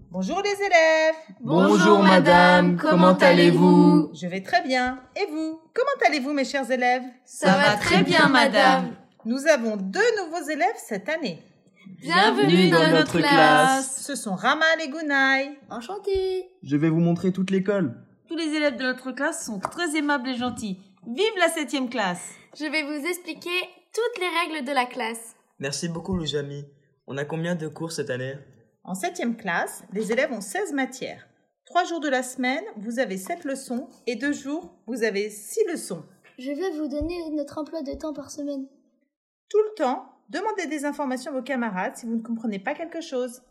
Bonjour les élèves. Bonjour madame, comment allez-vous? Je vais très bien. Et vous? Comment allez-vous mes chers élèves? Ça va très bien madame. Nous avons 2 nouveaux élèves cette année. Bienvenue dans notre classe. Ce sont Ramal et Gunay. Enchanté. Je vais vous montrer toute l'école. Tous les élèves de notre classe sont très aimables et gentils. Vive la 7e classe! Je vais vous expliquer toutes les règles de la classe. Merci beaucoup Louis-Ami. On a combien de cours cette année? En 7e classe, les élèves ont 16 matières. 3 jours de la semaine, vous avez 7 leçons et 2 jours, vous avez 6 leçons. Je vais vous donner notre emploi de temps par semaine. Tout le temps, demandez des informations à vos camarades si vous ne comprenez pas quelque chose.